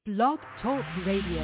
Blog Talk Radio.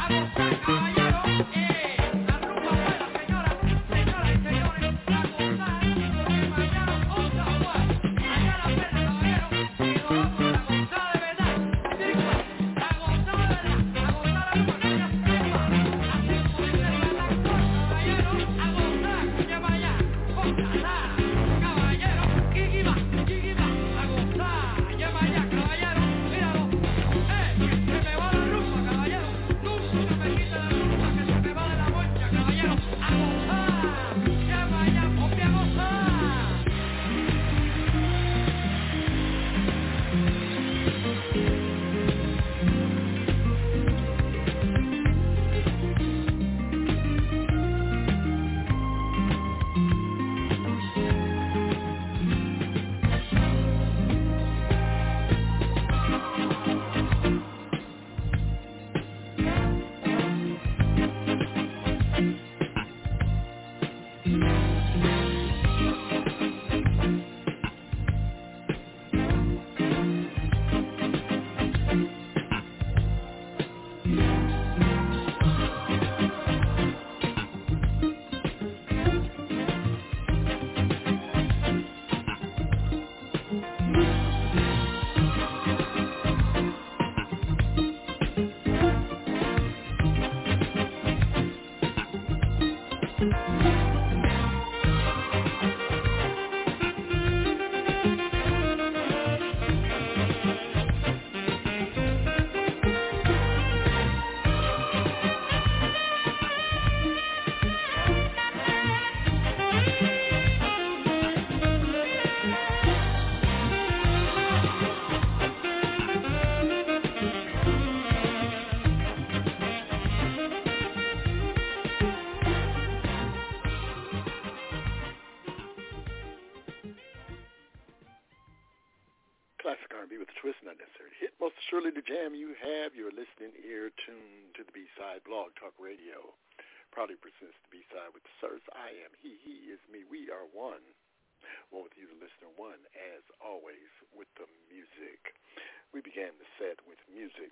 Classic R&B with a twist, not necessarily hit. Most surely the jam you have, your listening ear tuned to the B-Side Blog Talk Radio. Proudly presents the B-Side with the Sirs. I am he is me, we are one. One with you, the listener, one, as always, with the music. We began the set with music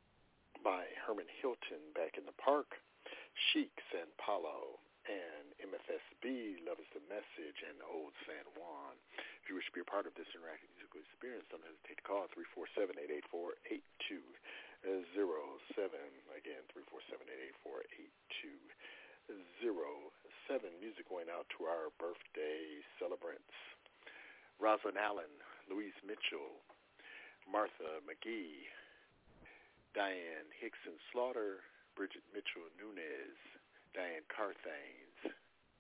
by Herman Hilton, Back in the Park, Chic, San Paulo, and MFSB, Love is the Message, and Old San Juan. If you wish to be a part of this interactive musical experience, don't hesitate to call 347-884-8207. Again, 347-884-8207. Music going out to our birthday celebrants. Rosalind Allen, Louise Mitchell, Martha McGee, Diane Hickson Slaughter, Bridget Mitchell Nunez, Diane Carthanes,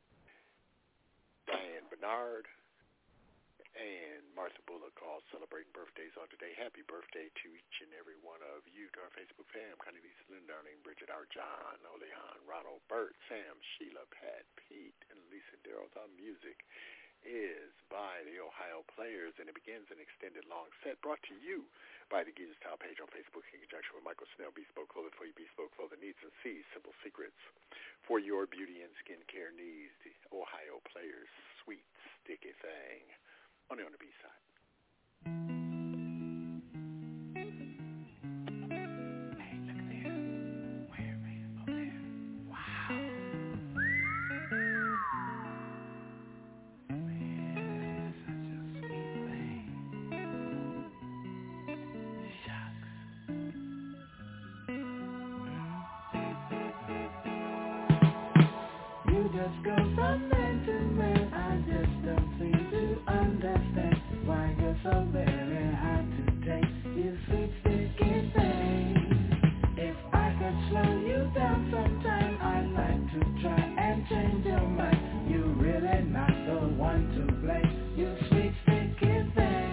Diane Bernard, and Martha Bullock, all celebrating birthdays on today. Happy birthday to each and every one of you, to our Facebook fam, Connie Lisa, Lynn Darling, Bridget R. John, Oleon, Ronald, Bert, Sam, Sheila, Pat, Pete, and Lisa Darrell. The music is by the Ohio Players, and it begins an extended long set brought to you by the Geezer Style page on Facebook in conjunction with Michael Snell, Bespoke Clothing for your Bespoke Clothing needs, and see Simple Secrets for your beauty and skincare needs. The Ohio Players, sweet, sticky thing. Only on the B-side. Hey, look there. Where, man? Up there. Wow. Man, such a sweet thing. Shucks. You just go from man to man. I just don't seem to understand why you're so very hard to take. You sweet sticky thing. If I could slow you down sometime, I'd like to try and change your mind. You're really not the one to blame. You sweet sticky thing.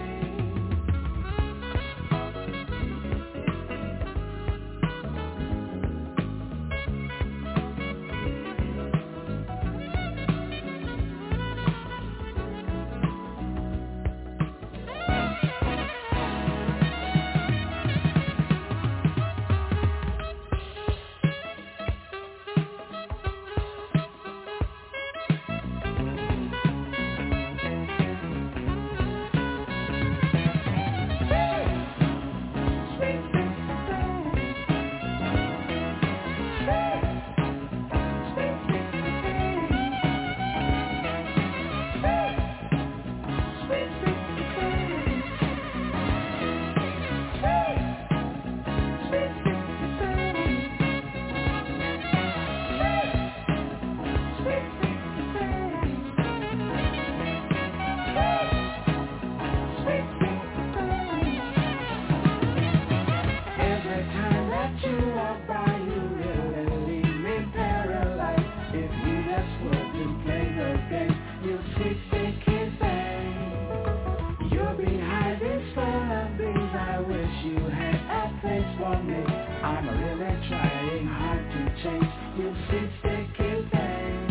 change, you sweet sticky thing.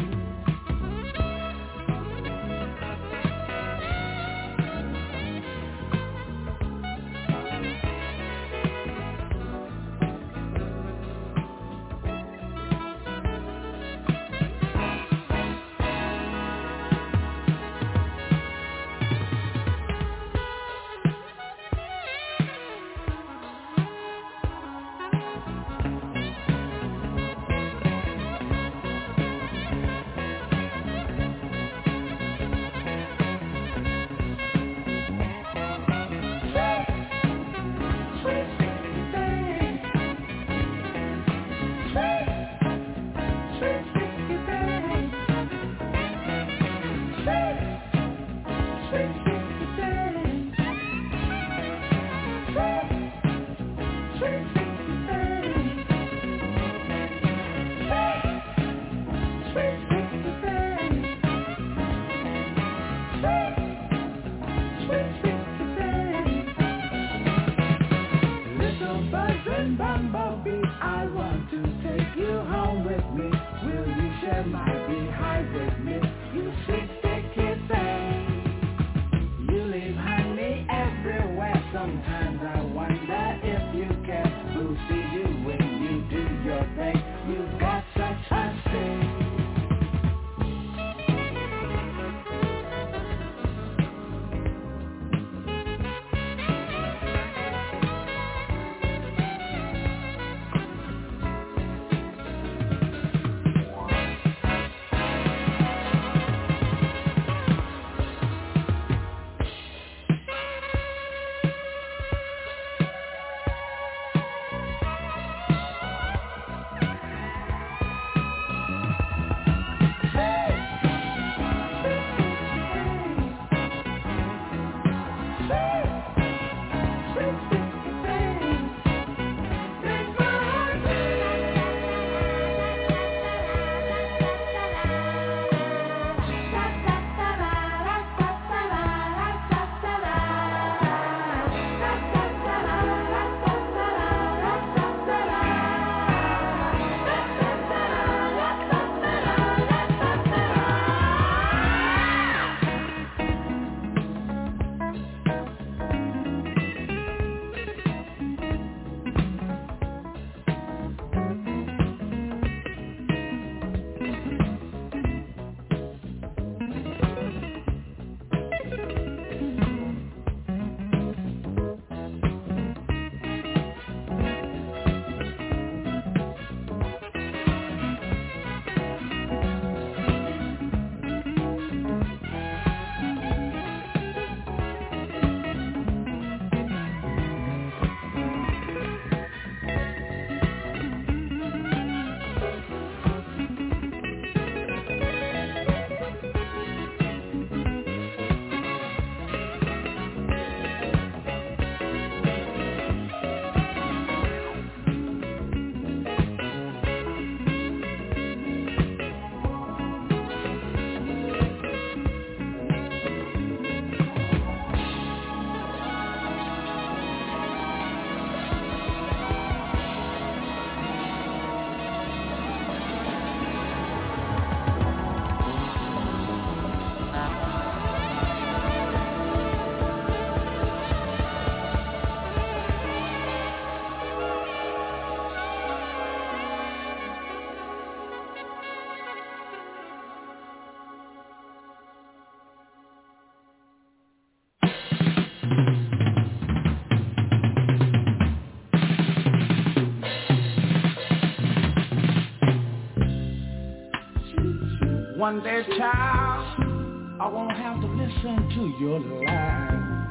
One day, child, I won't have to listen to your lies.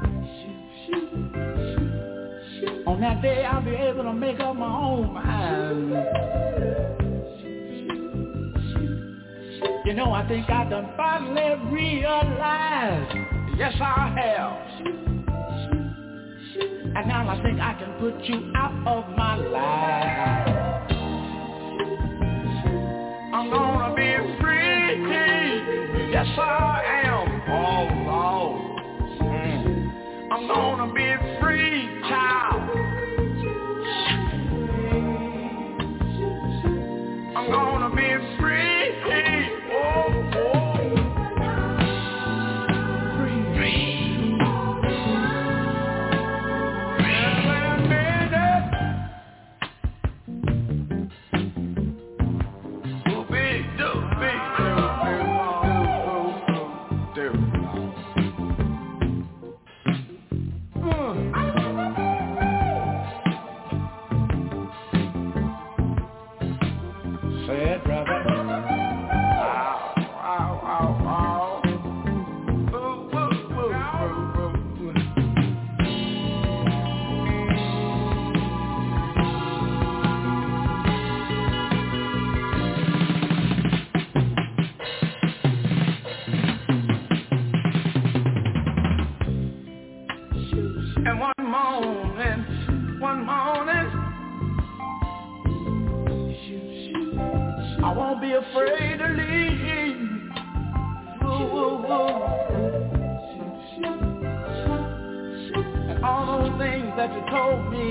On that day, I'll be able to make up my own mind. You know, I think I done finally realized, yes, I have. And now I think I can put you out of my life. I'm gonna be free. Yes, I am. Oh. I'm gonna be free, child. Sad brother. And one morning, I won't be afraid to leave. And all those things that you told me,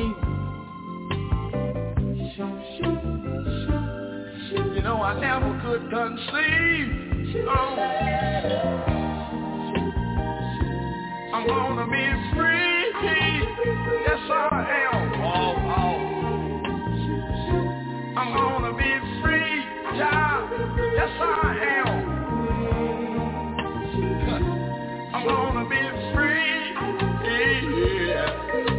you know I never could conceive. I'm gonna be free. Yes, I am. I'm gonna be free, child. Yes, I am. I'm gonna be free. Yeah.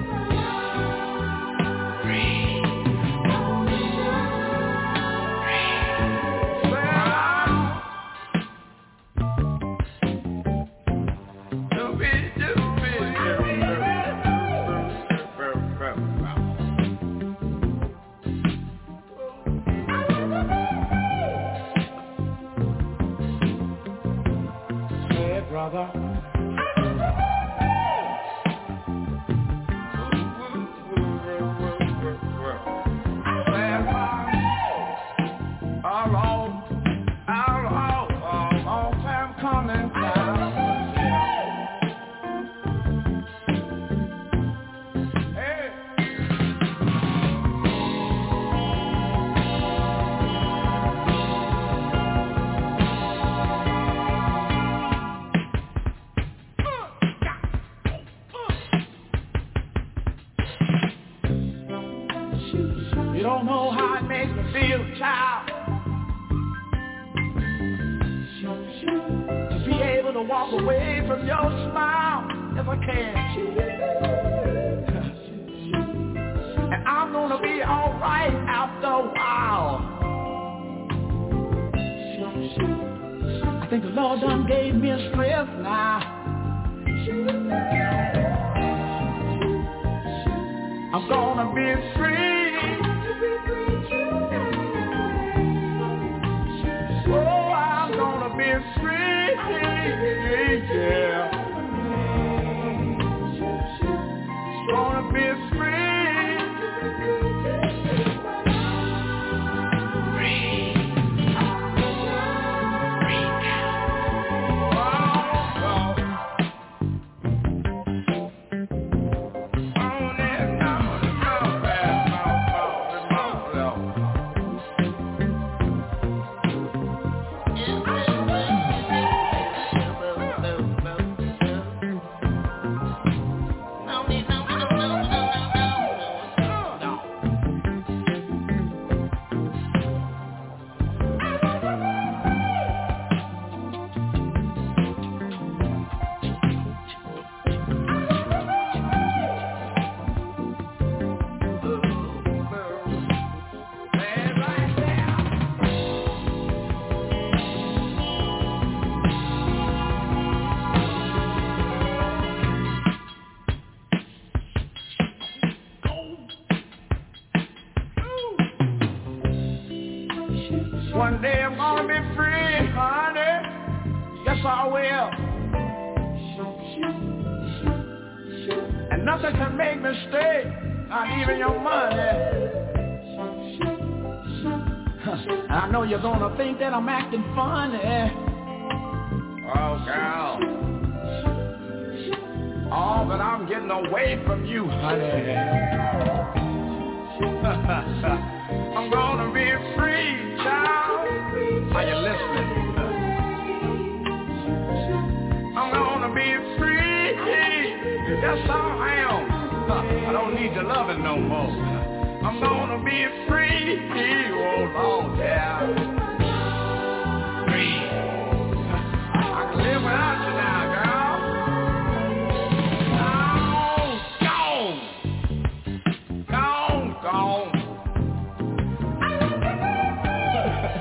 Brother. Long time coming down. Hey. You don't know how it makes me feel, child, to be able to walk away from your smile if I can. And I'm gonna be alright after a while. I think the Lord done gave me a strength now. I'm gonna be free. Oh, I'm gonna be free. Yeah. Gonna be free. One day I'm gonna be free, honey. Yes, I will. And nothing can make me stay, not even your money. I know you're gonna think that I'm acting funny. Oh, girl. Oh, but I'm getting away from you, honey. I'm gonna be free, child. Are you listening? I'm gonna be free. Yes, I am. I don't need your loving no more. I'm gonna be free. Oh, Lord, yeah. Free. I can live without you now, girl. Gone.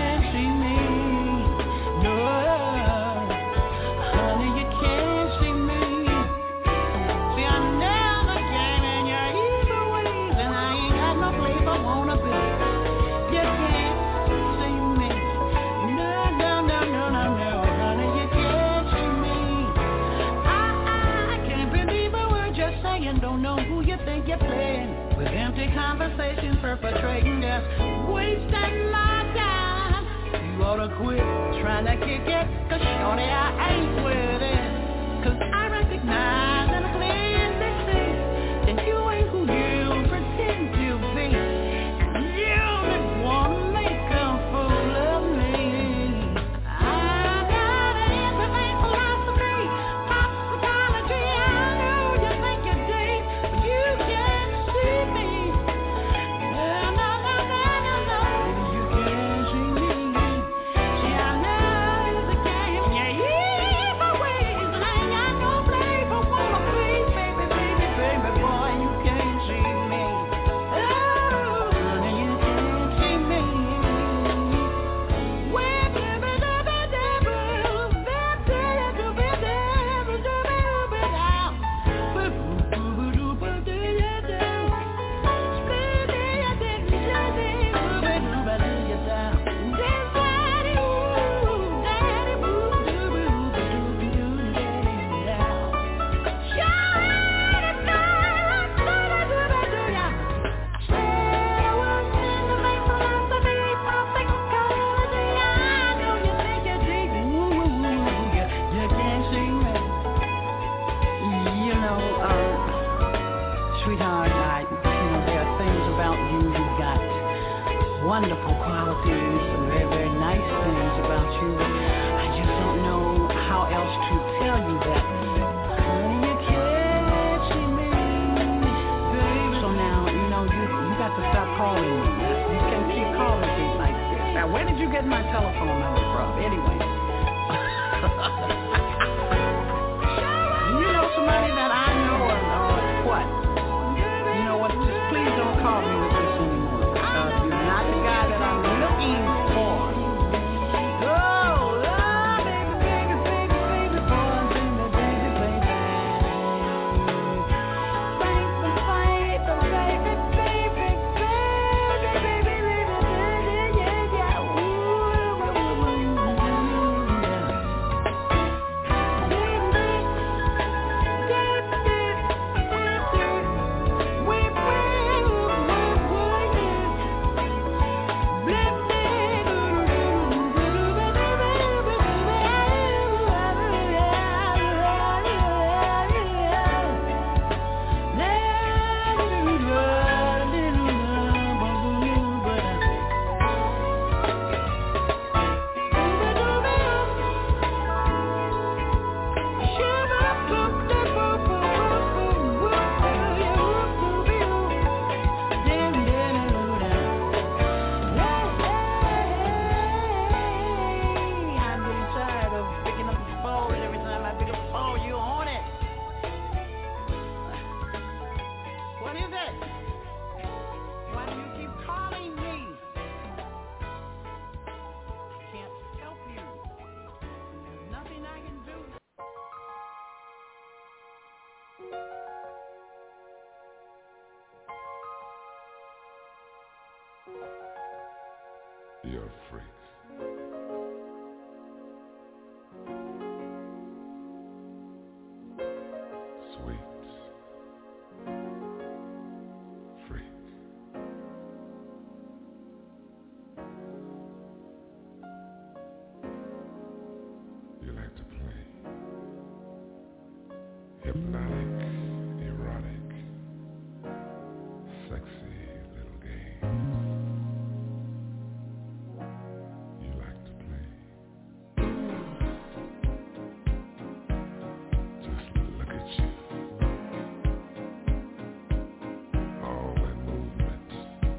can't see me. No, honey, you can't see me. See, I never came in your evil ways, and I ain't got no place I wanna be. You can't see me. No, no, no, no, no, no, honey, you can't see me. I can't believe a word you're saying. Don't know who you think you're playing. With empty conversations perpetrating just wasting my time. You ought to quit trying to kick it, 'cause shorty, I ain't with it. 'Cause I recognize and clearly see that you ain't who you pretend to be. You just wanna make a fool of me. I got an interesting philosophy, pop psychology. I know you think you're deep, but you can't see me. No, no, no, no, no, no. You can't see me. See, I know it's a game. Yeah, evil ways, and I ain't got no place I wanna be. Baby, baby, baby, boy, you can't see me. Oh, honey, you can't see me. Sweetheart, there are things about you. You've got wonderful qualities, some very, very nice things about you. I just don't know how else to tell you that. Honey, you can't see me, baby. So now, you got to stop calling me. You can't keep calling me like this. Now, where did you get my telephone number from, anyway? You know somebody that I know or what? You know what? Just please don't call me with this anymore. You're not the guy that I'm looking for. Oh, baby, baby, baby, baby, boy, baby, baby, baby. Baby, baby, baby, baby, baby, yeah. You're freaks. Sweets. Freaks. You like to play. Hypnotic, erotic, sexy little games. You like to play. Just look at you. All that movement.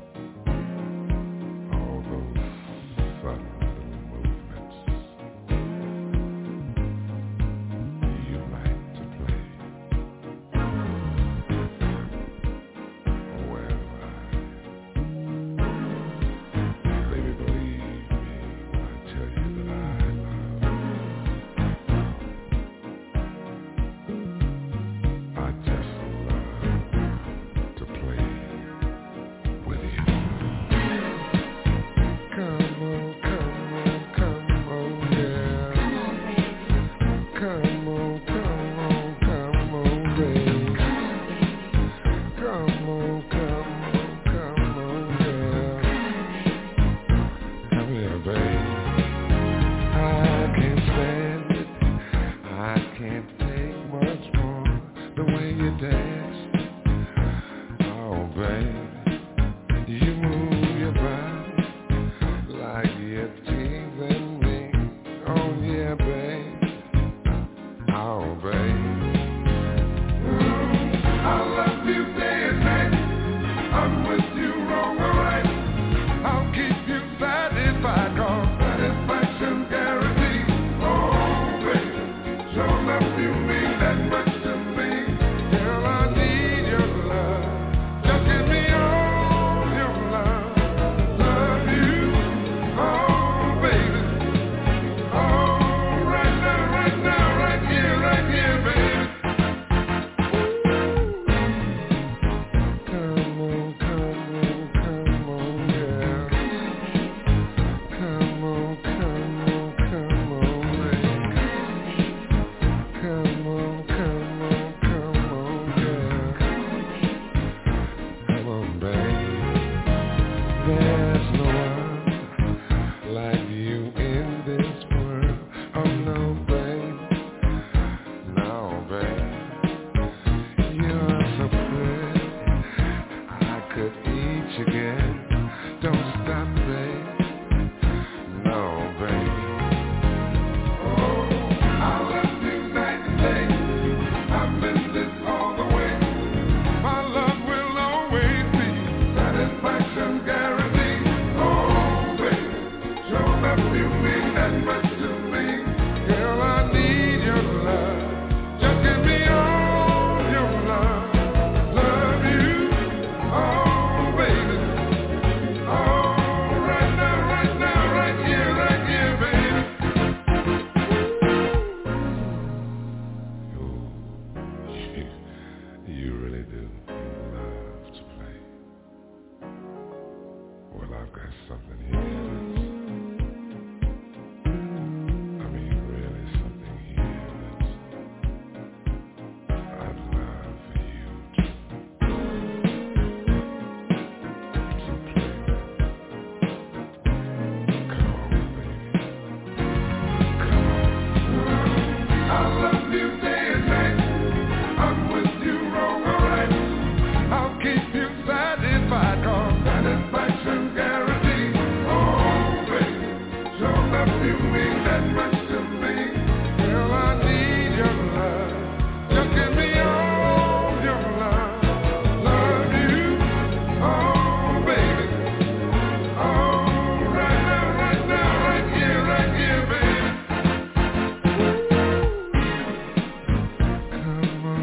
All those subtle little movements. You like to play. teasing me. Oh yeah, babe. Oh, babe. I love you day and night. I'm with you wrong or right. I'll keep you satisfied, 'cause satisfaction guaranteed. Oh, baby, sure enough you mean that much to me. Girl, I need your love. Just give me all your love. Love you, oh, baby. Oh, right now, right here, baby. Come on, yeah. Come on, baby. Come on, yeah. Come on, baby. There's no one like you in this world. Oh no, babe. No, babe. You're so pretty. I could eat you again. Don't stop, babe. No, baby. Oh, I love you night and day. I've been this all the way. My love will always be satisfaction guaranteed. Oh, baby, sure enough you mean that much to me. Girl, I need your love. Just give me all your love. Love you, oh, baby. Oh, right now, right here, baby. Oh, you really do love to play. Well, I've got something here really something here that I'd love for you to play. Come on, baby. Come on. I love you day and night. I'm with you wrong or right. I'll keep you satisfied, 'cause satisfaction guaranteed. Oh, baby, sure enough you mean that much to me. Girl, I need your love. Just give me all your love. Love you, oh, baby. Oh, right now, right here, baby. Come on,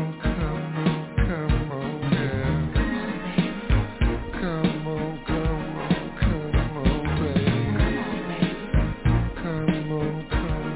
yeah. Come on, baby. Come on,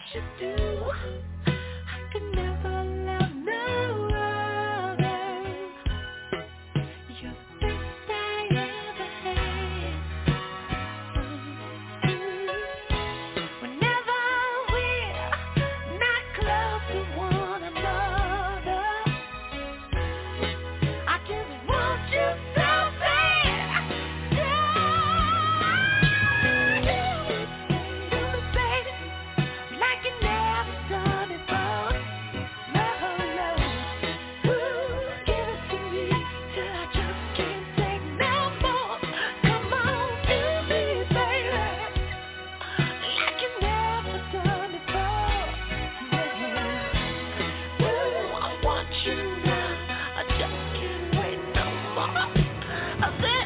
you do. I could never love no other. You're the best I ever had. Whenever we're not close to one another, I just want you so bad. Do me, baby, like you never done before. No, no. Ooh, give it to me till I just can't take no more. Come on, do me, baby, like you never done before. Yeah. Ooh, I want you now. I just can't wait no more. I said,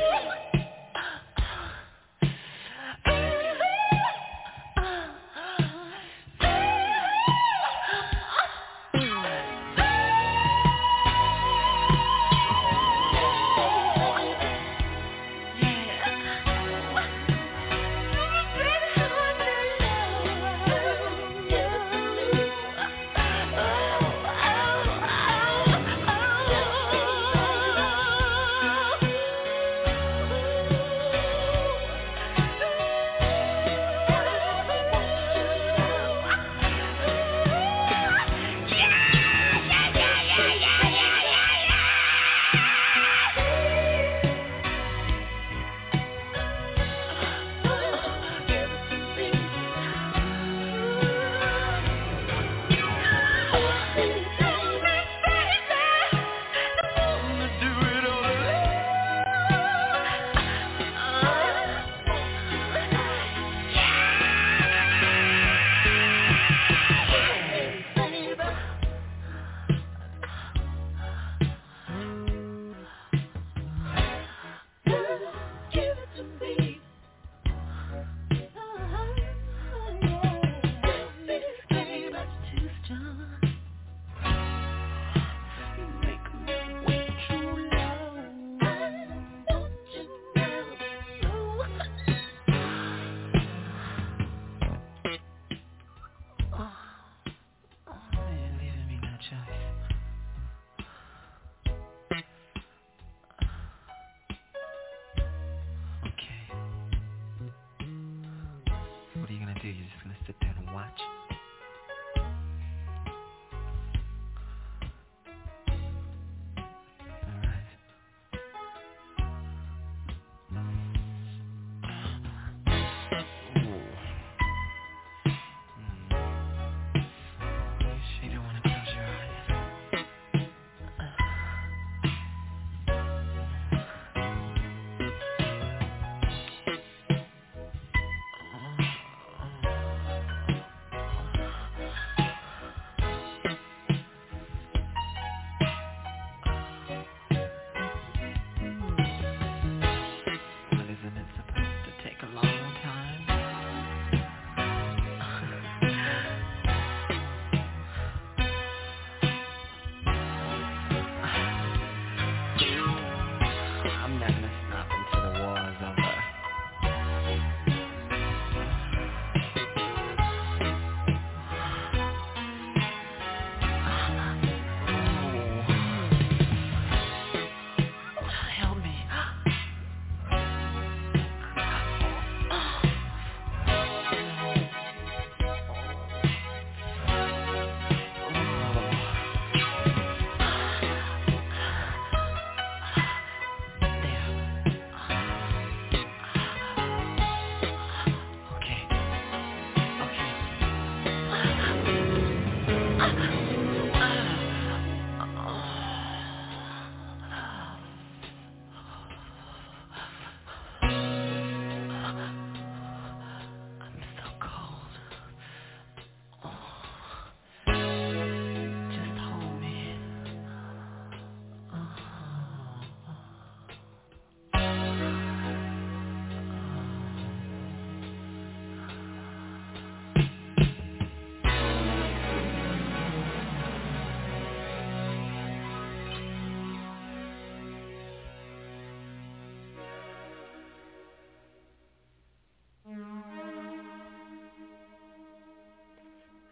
give it to me. Baby, that's too strong. You make me wait too long. Don't you know? You're leaving me no choice. Okay. What are you gonna do? You're just gonna sit there and watch? Alright. Ooh. You sure you don't wanna close your eyes? Well, isn't it supposed to take a long time? I'm not gonna stop until the war is over. Help me.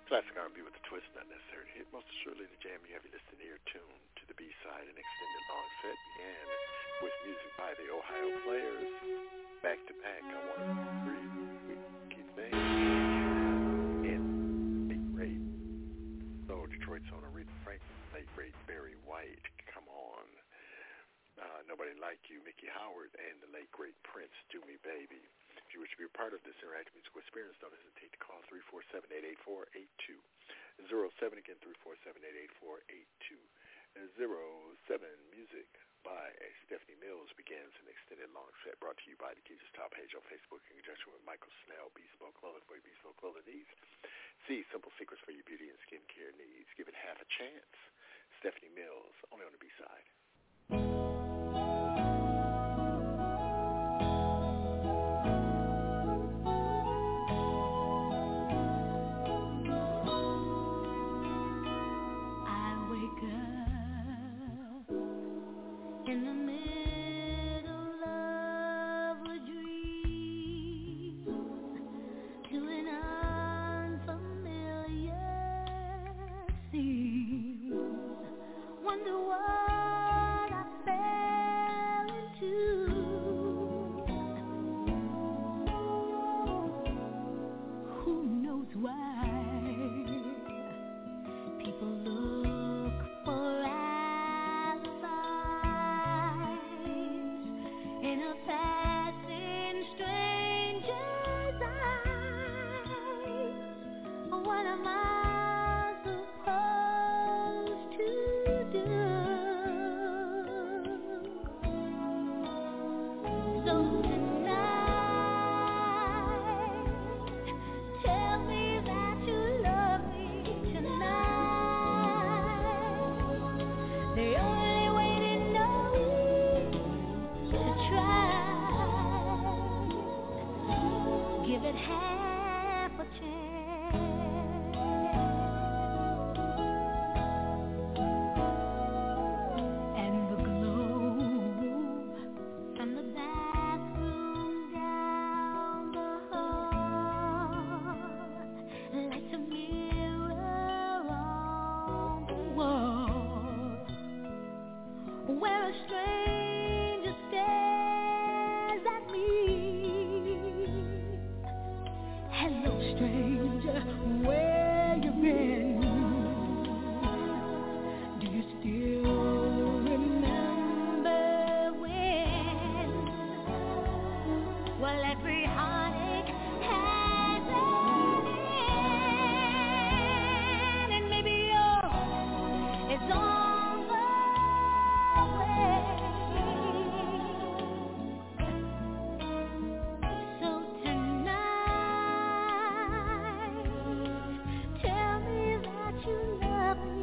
Classic R&B with a twist, not necessarily hit. Most assuredly the jam you have you listening here tuned to the B-side and extended long set began with music by the Ohio Players. Back to back, I want to breathe. We keep saying in the great. So Detroit's own Aretha Franklin, late great Barry White, come on. Nobody Like You, Mickey Howard, and the late great Prince, Do Me Baby. If you wish to be a part of this interactive musical experience, don't hesitate to call 347-884-8207. again, 347-884-8207. 07 music by Stephanie Mills begins an extended long set brought to you by the Keisha's Top page on Facebook in conjunction with Michael Snell, Bespoke Clothing for your bespoke clothing needs. See simple secrets for your beauty and skincare needs. Give it half a chance. Stephanie Mills, only on the B-side. In the middle of a dream, to an unfamiliar scene. Wonder what I fell into. Who knows why people look for in a passing stranger's eyes. What am I supposed to do? So tonight, tell me that you love me tonight. The only way to know give it half a chance, and the glow from the bathroom down the hall lights a mirror on the wall where a stranger stares at me. Hello, stranger, where you been? Do you still remember when? Well, every heartache has an end, and maybe yours is on the way. So tell me that you love me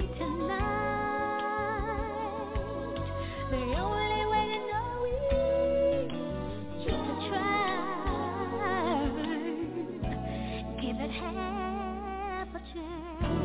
tonight. The only way to know is just to try. Give it half a chance.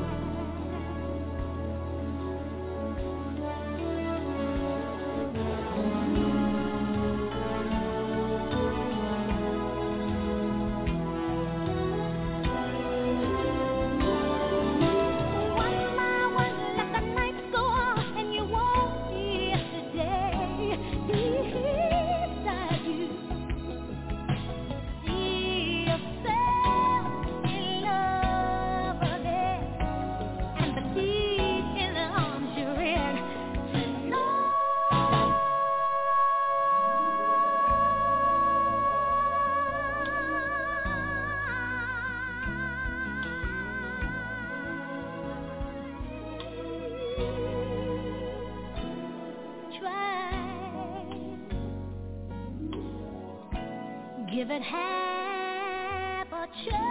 Give it half a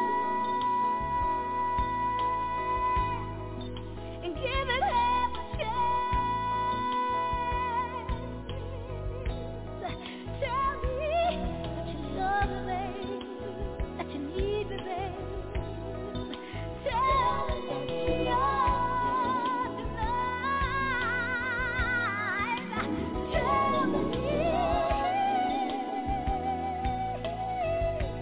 chance, and give it half a chance. Tell me that you love me, babe, that you need me, babe. Tell me that you're tonight. Tell me.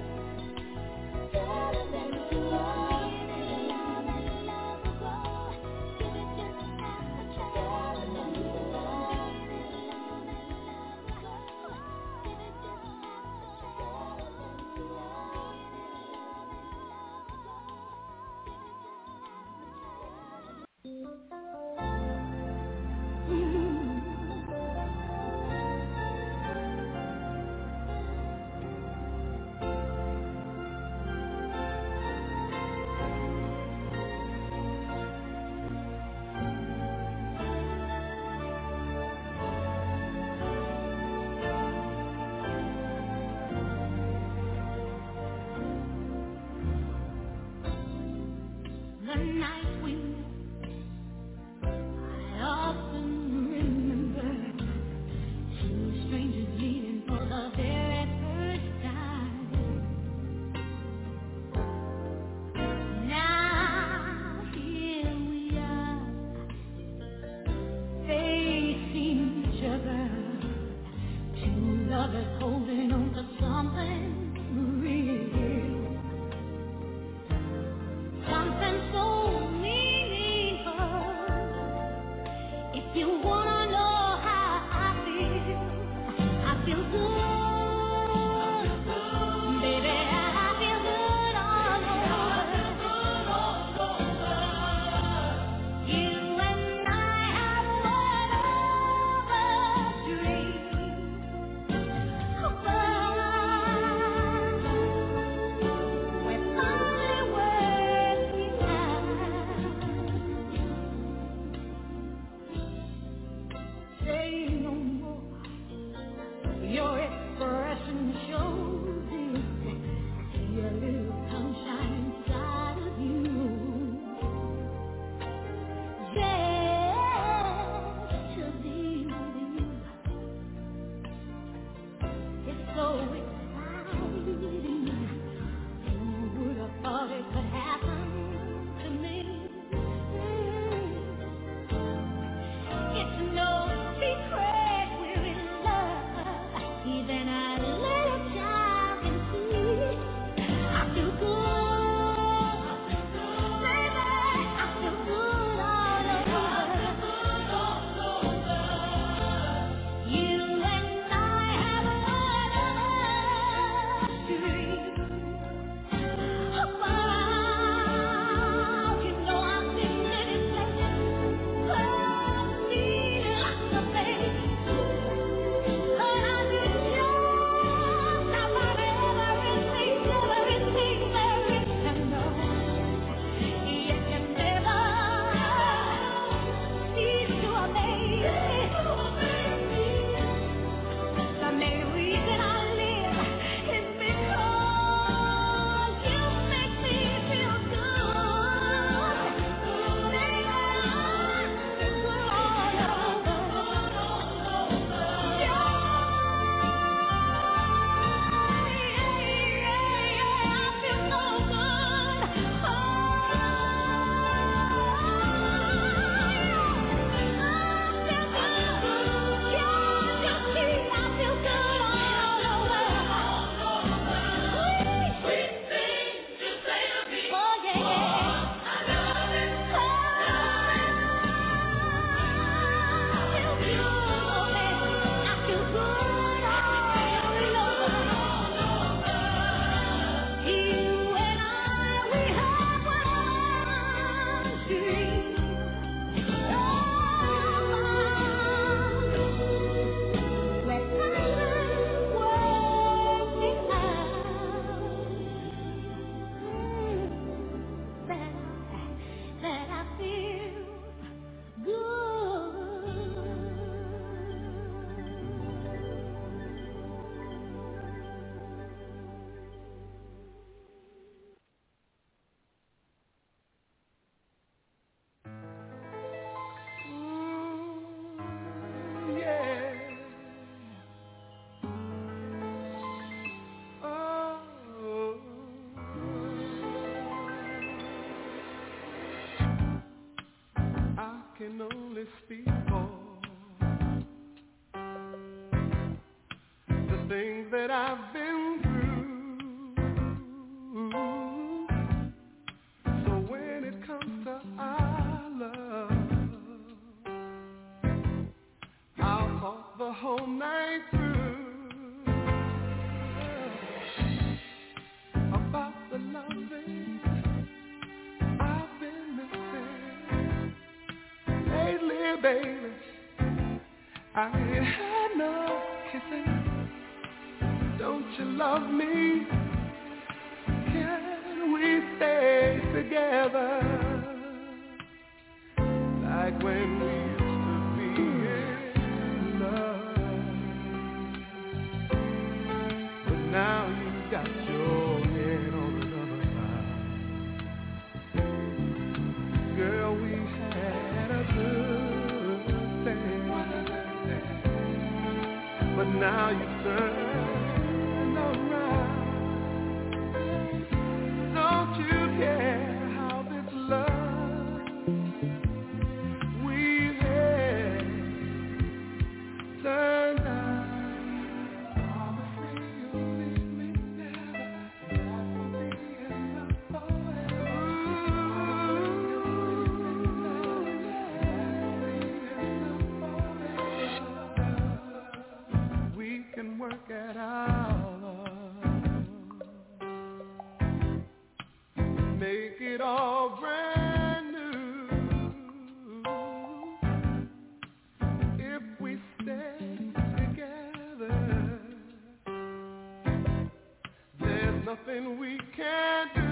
can only speak for the things that I've been through. So when it comes to our love, I'll talk the whole night through about the loving I've been missing. baby, I ain't had no kissing. Don't you love me? Can we stay together like when we used to be in love? But now you got your head on another side. Girl, we had a good thing, but now you turn around. Don't you care how this love we've had turns out? Promise me you'll leave me never. That will be enough forever. We can work it out. Make it all brand new if we stay together. There's nothing we can't do.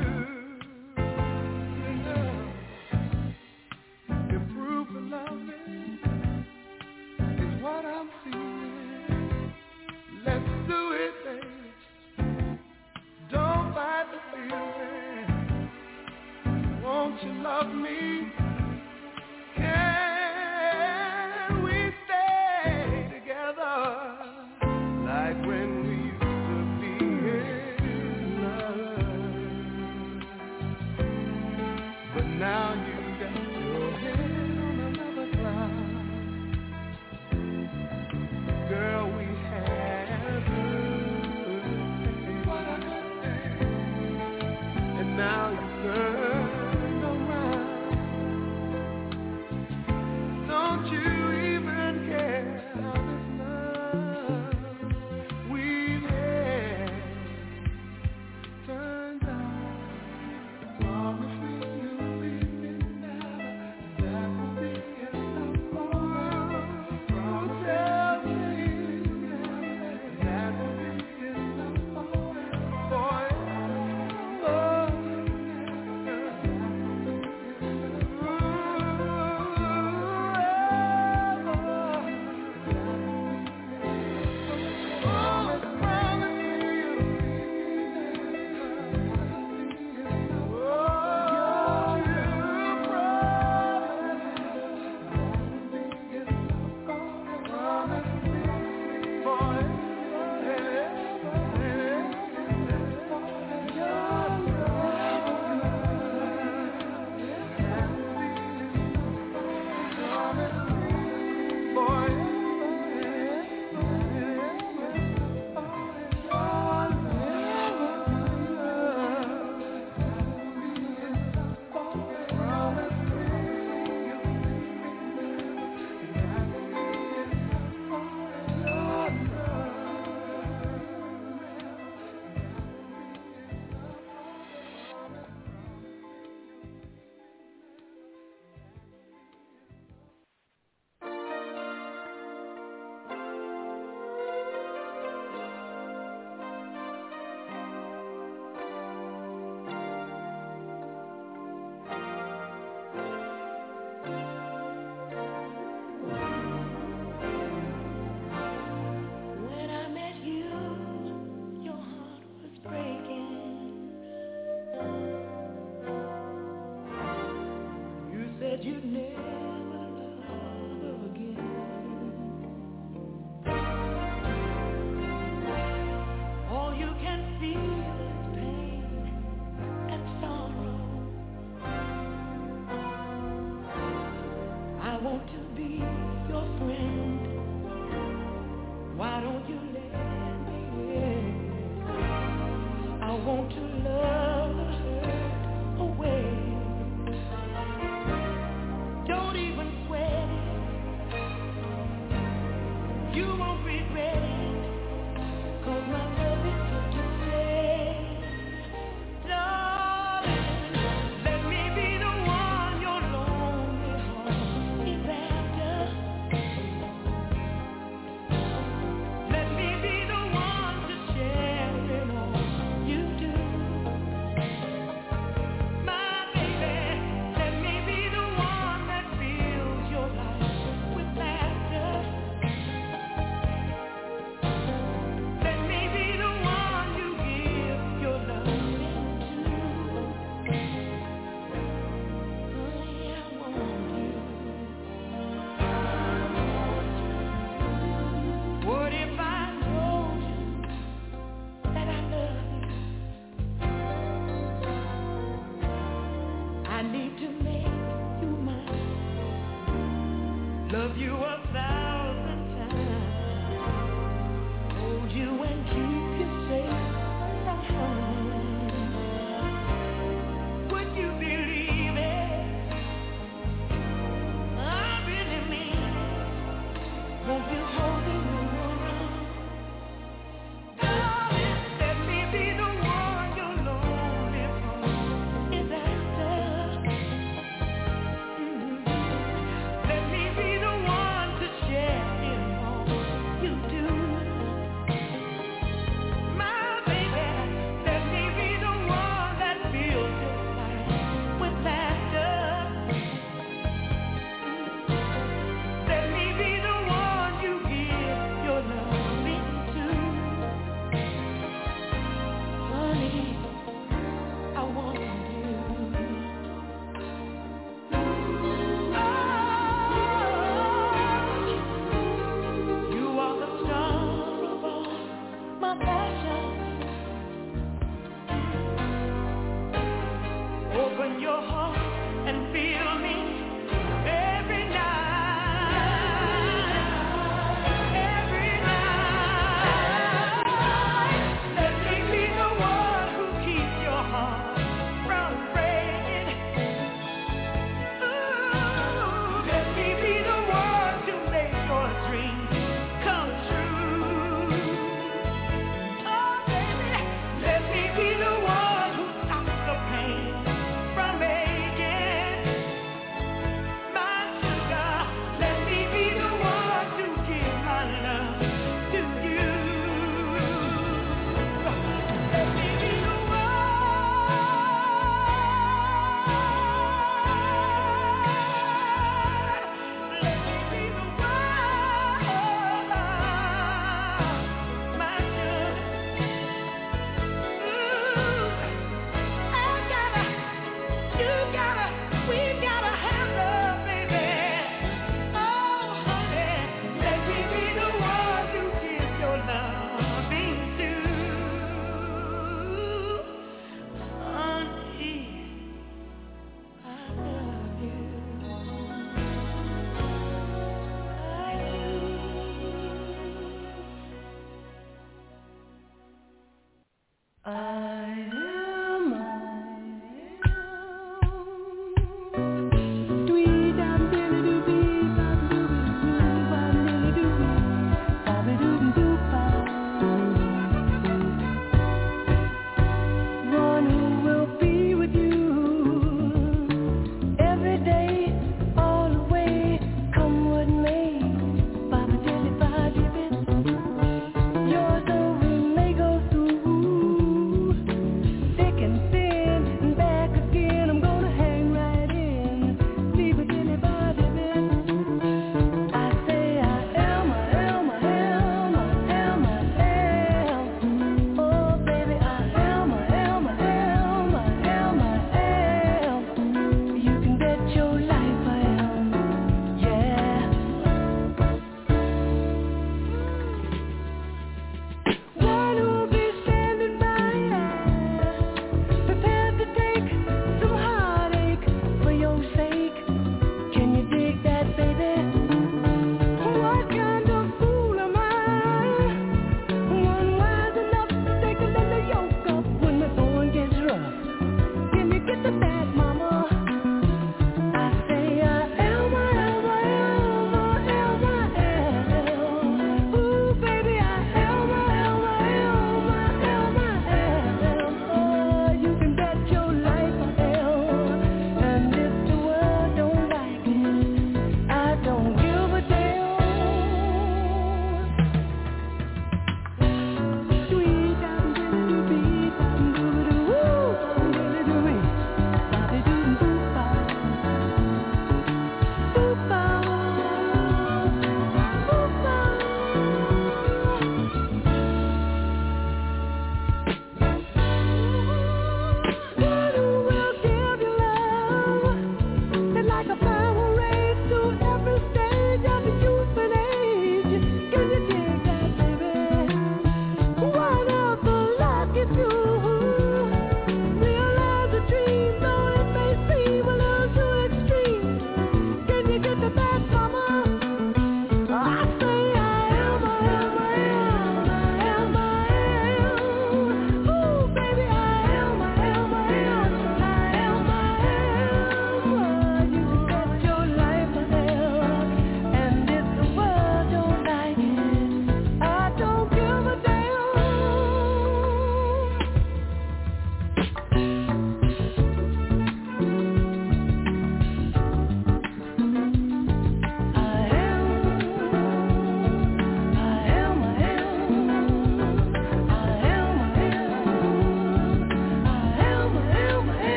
Improve the loving is what I'm feeling. Let's do it, baby. Don't fight the feeling. Won't you love me? Can we stay together like when we used to be in love? But now you got your head on another cloud. Girl, we had a good thing. What a good thing. And now you turn. Don't you even care how this love we've had turns out? Promise me you'll leave me never. That will be enough forever. Tell me that will be enough forever. You'd never love again. All you can feel is pain and sorrow. I want to be your friend. Why don't you let me in? I want to love the hurt away. Don't even sweat it. You won't regret it. 'Cause my love is here to stay. Darling, let me be the one your lonely heart is after. love you 1,000 times, hold you and keep you safe from harm. Would you believe it? I really mean it. Love you holding you around. Darling, let me be the one you're lonely for. Is after. Let me be the one to share.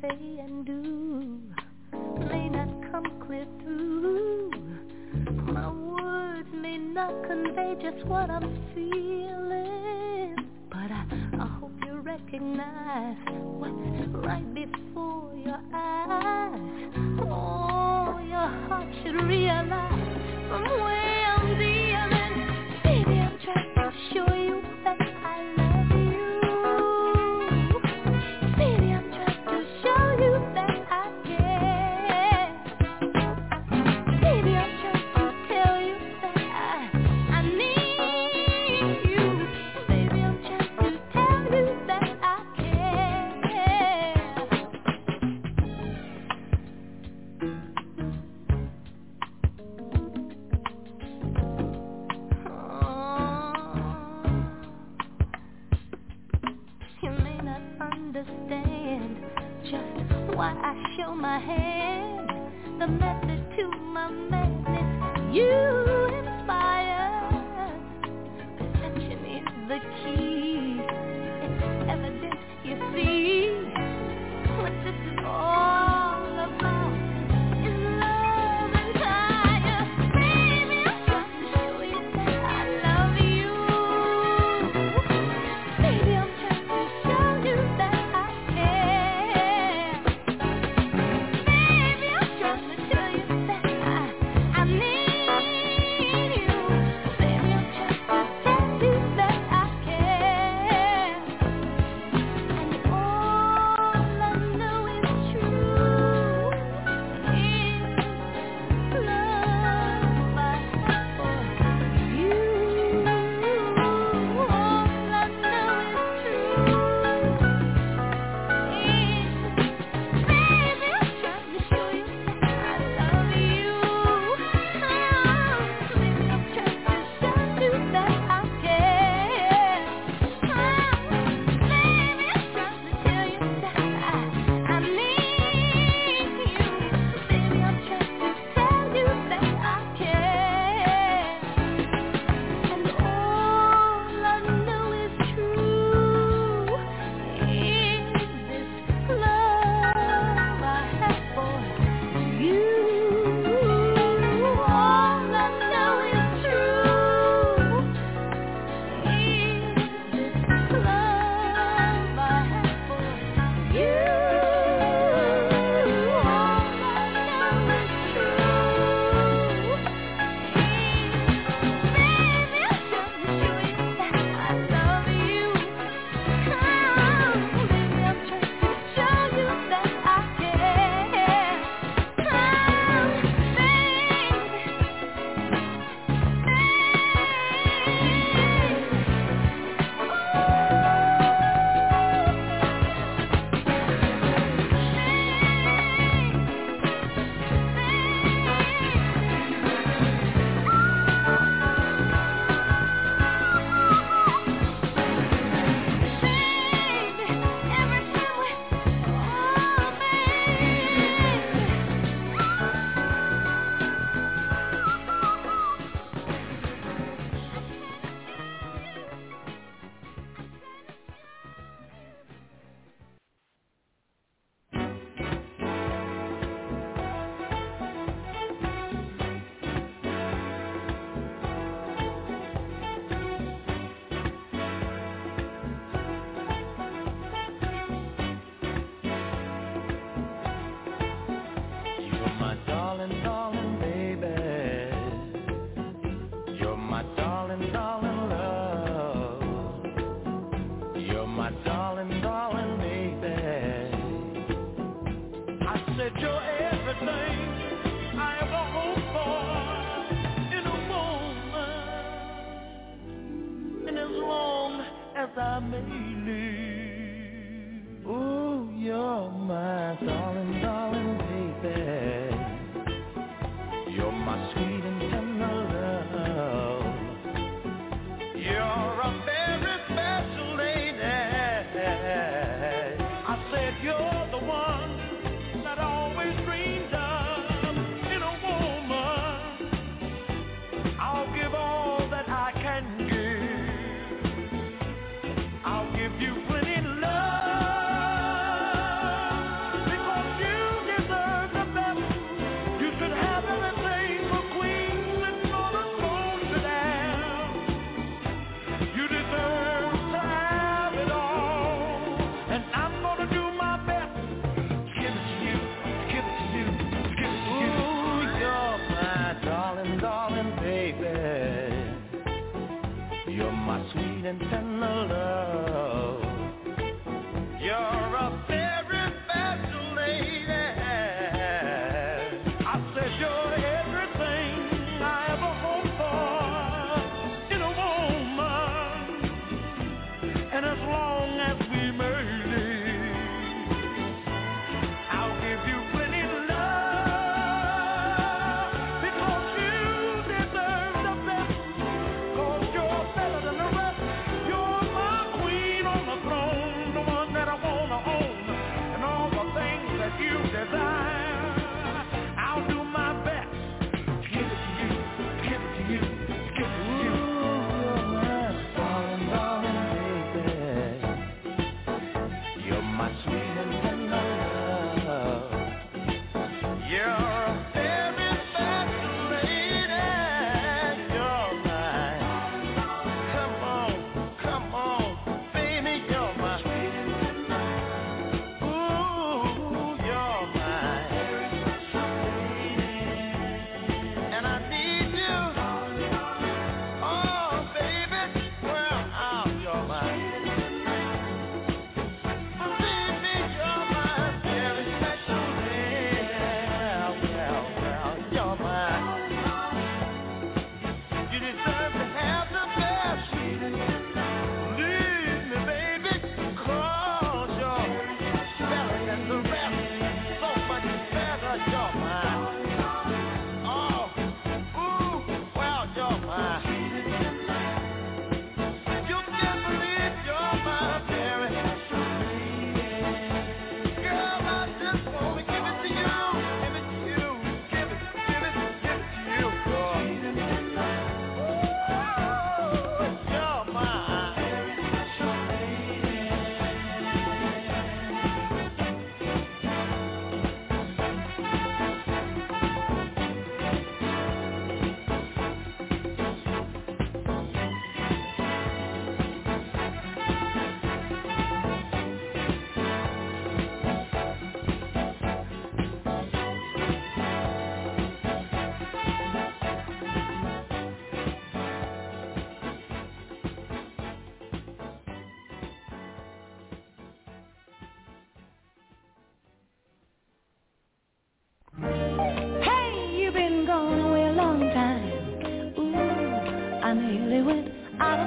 say and do may not come clear through. My words may not convey just what I'm feeling, but I hope you recognize what's right before your eyes. Oh, your heart should realize from where I'm dealing. Baby, I'm trying to show you that I love you. Baby, I'm trying to show you that I care. Baby, I'm trying to tell you that I need you. Baby, I'm trying to tell you that I care. You may not understand just why I show my hand, the method to my madness you inspire. Perception is the key. It's evident, you see. What this is all about is love and fire. Baby, I'm trying to show you that I love you. Baby, I'm trying to show you that I care. Baby, I'm trying to tell you that I need you. Baby, I'm trying to tell you that I care.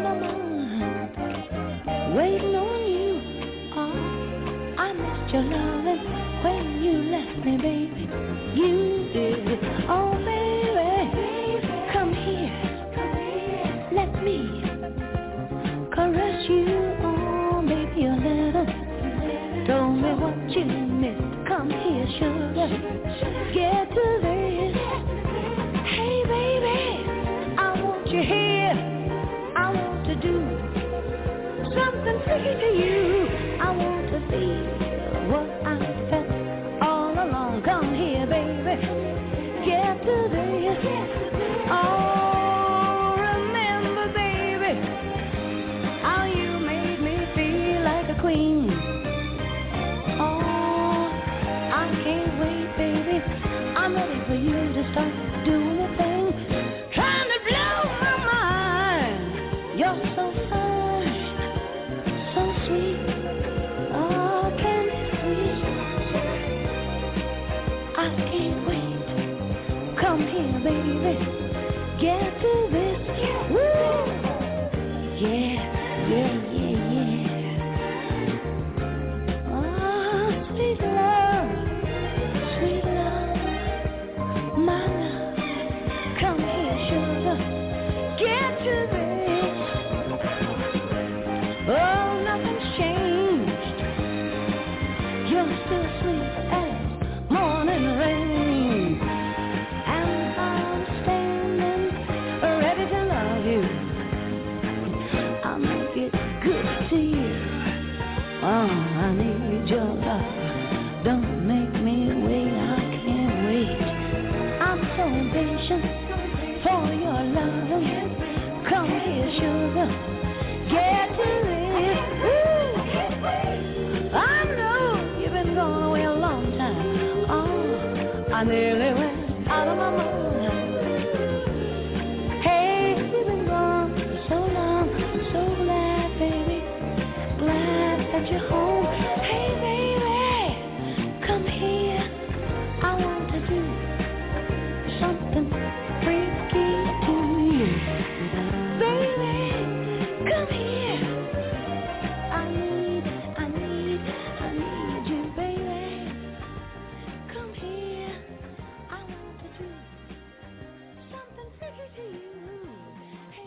my mind, waiting on you. Oh, I missed your loving when you left me, baby. You did. Oh, baby, come here. Let me caress you. Oh, baby, a little. Told me what you missed. Come here, sugar. Get to this. Hey, baby, I want you here. I want to do something freaky to you. I want to feel what I felt all along. Come here, baby. Get to this. Oh, remember, baby, how you made me feel like a queen. Oh, I can't wait, baby. I'm ready for you to start doing the thing. Trying to blow my mind. You're so fine, so sweet. Oh, candy sweet. I can't wait. Come here, baby. Get to this. Woo! Yeah, yeah, yeah, yeah. Oh, sweet love, my love. Come here, sugar. Get to this. Oh, nothing's changed. You're still sweet as morning rain. And I'm standing ready to love you. I'll make it good to you. Oh, I need your love. Don't make me wait. I can't wait. I'm so impatient for your love. Come here, sugar. Get to this. Ooh. I know you've been gone away a long time. Oh, I nearly went out of my mind. Hey, you've been gone for so long. I'm so glad, baby. Glad that you're home. Hey, baby, come here. I want to do something freaky to you. Baby, come here. I need you, baby. Come here. I want to do something freaky to you. Hey.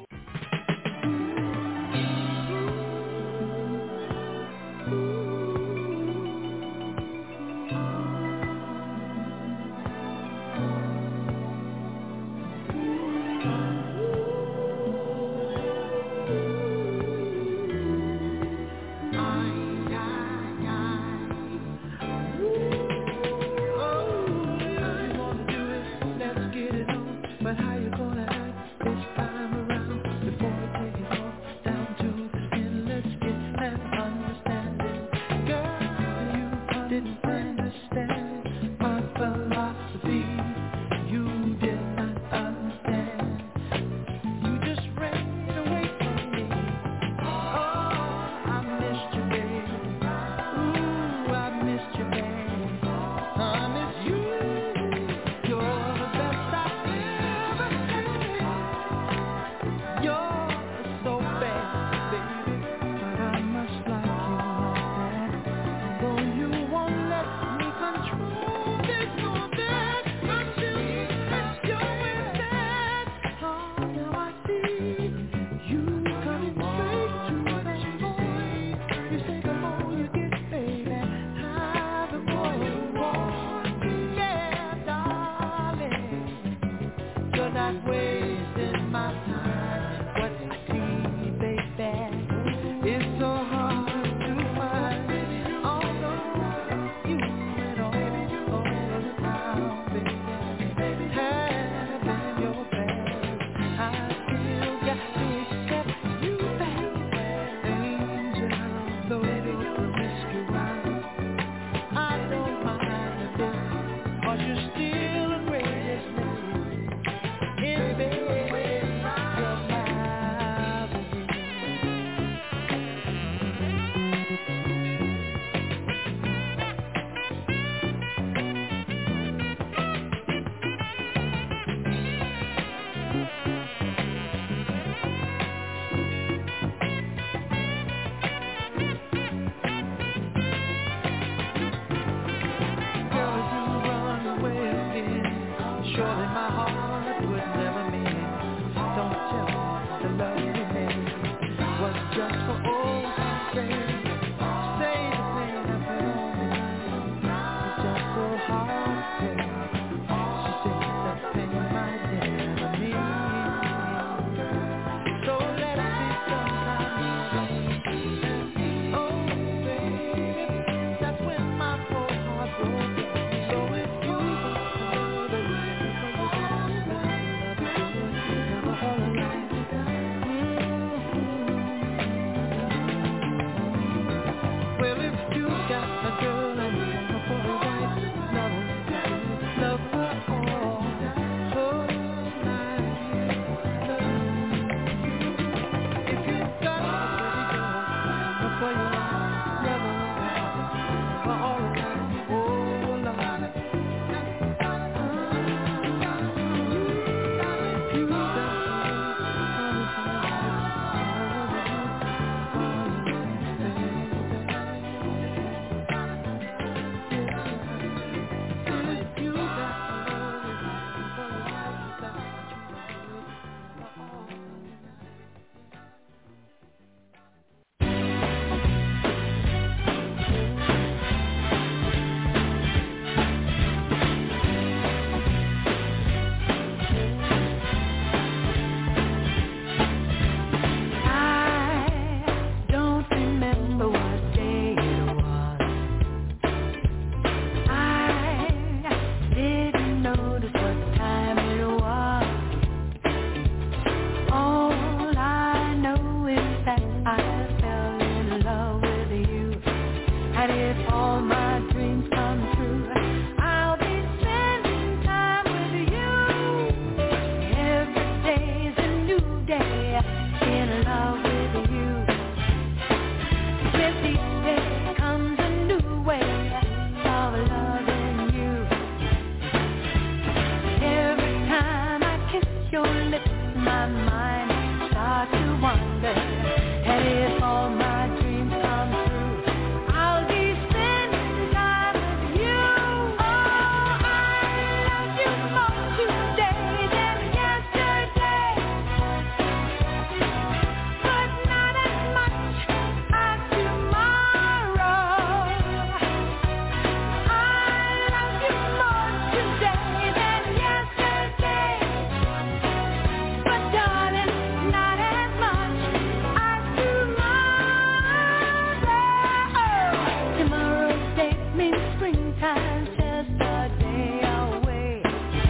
Valentine's just a day away.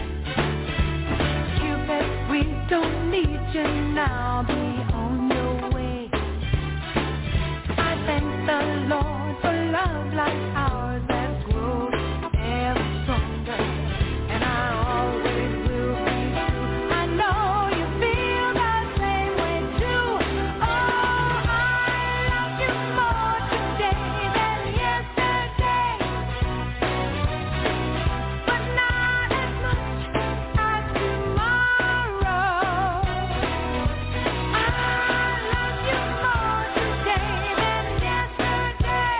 Cupid, we don't need you now, be on your way. I thank the Lord for love like ours that grows ever stronger, and I always will be true. I know you feel the same way too. Oh, I love you more today than yesterday, but not as much as tomorrow. I love you more today than yesterday,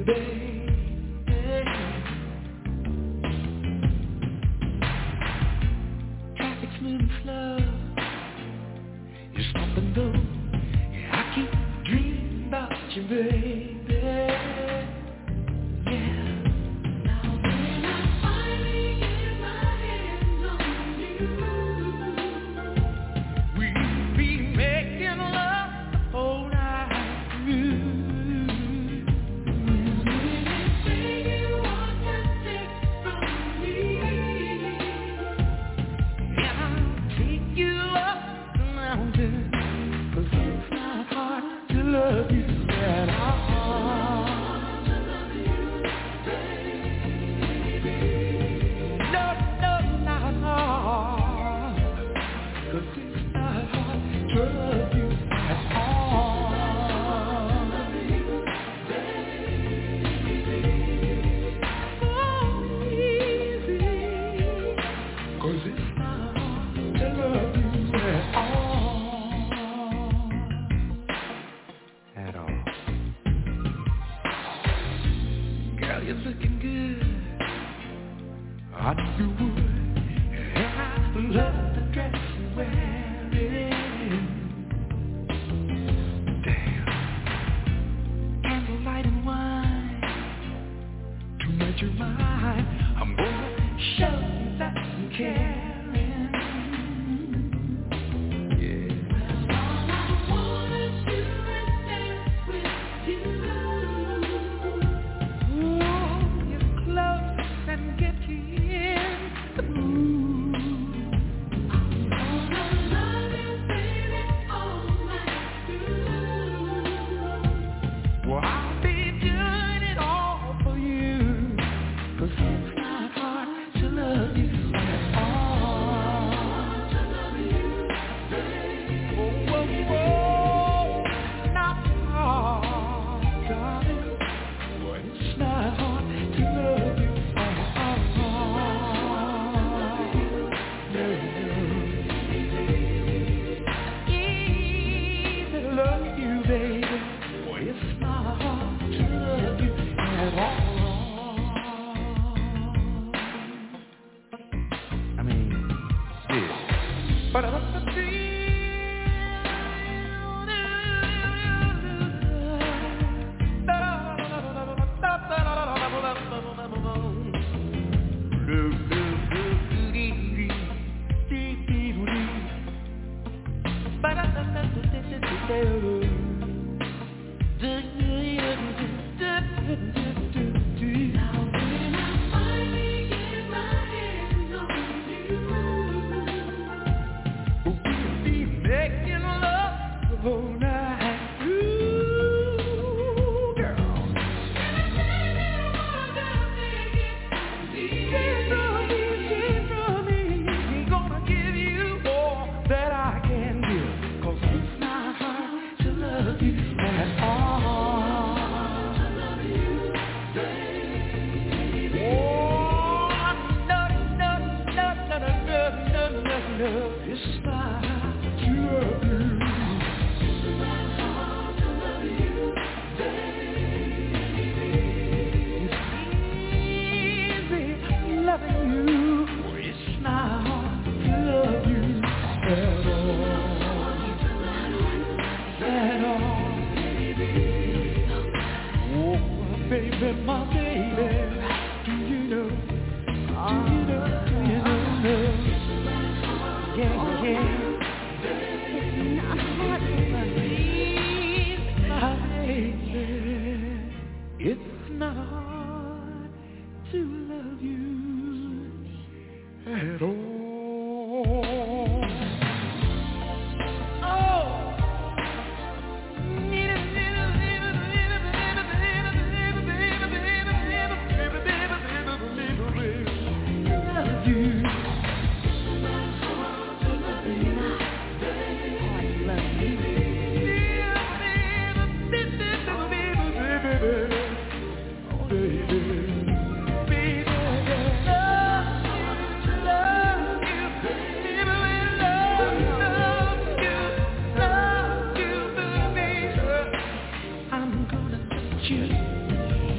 Traffic's moving slow. You stop and go. Yeah, I keep dreaming about you, baby.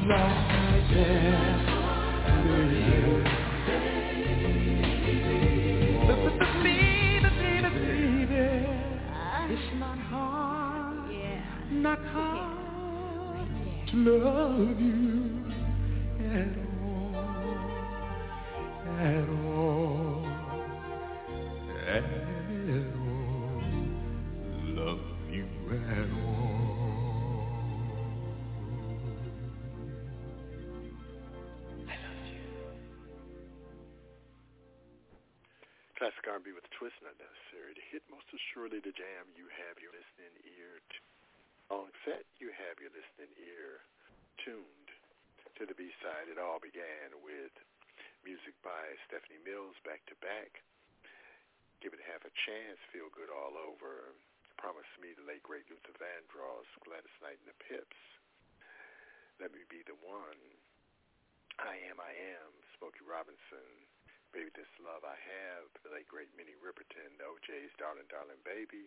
right there, baby. It's not hard, not hard to love you at all, at all, at all, love you at all. Classic R&B with a twist, not necessary to hit. Most assuredly the jam. You have your listening ear on set. You have your listening ear tuned to the B-side. It all began with music by Stephanie Mills, Back to Back. Give It Half a Chance, Feel Good All Over. Promise Me, the late great Luther Vandross, Gladys Knight and the Pips. Let Me Be the One. I Am, Smokey Robinson. Baby This Love I Have, the late great Minnie Riperton, the OJ's Darling, Darling Baby.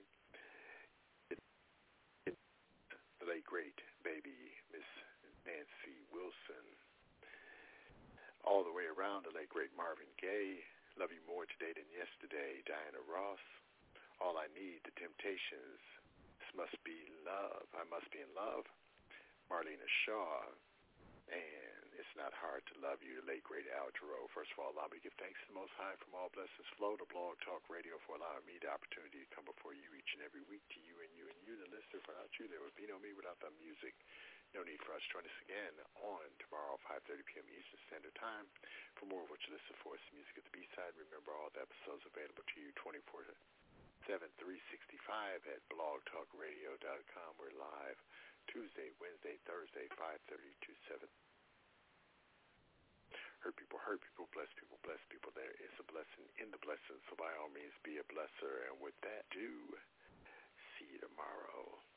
The late great baby Miss Nancy Wilson. All the way around, the late great Marvin Gaye. Love You More Today Than Yesterday, Diana Ross. All I Need, The Temptations. This Must Be Love, I Must Be in Love. Marlena Shaw. And It's Not Hard to Love You, the late great Al Jarreau. First of all, allow me to give thanks to the Most High from all blessings flow to Blog Talk Radio for allowing me the opportunity to come before you each and every week, to you and you and you, the listener. Without you, there would be no me. Without the music, no need for us to join us again on tomorrow, 5:30 p.m. Eastern Standard Time. For more of what you listen for, it's music at the B-side. Remember, all the episodes available to you 24/7, 365 at blogtalkradio.com. We're live Tuesday, Wednesday, Thursday, 5:30 to 7. Hurt people, bless people. There is a blessing in the blessing, so by all means be a blesser. And with that, do see you tomorrow.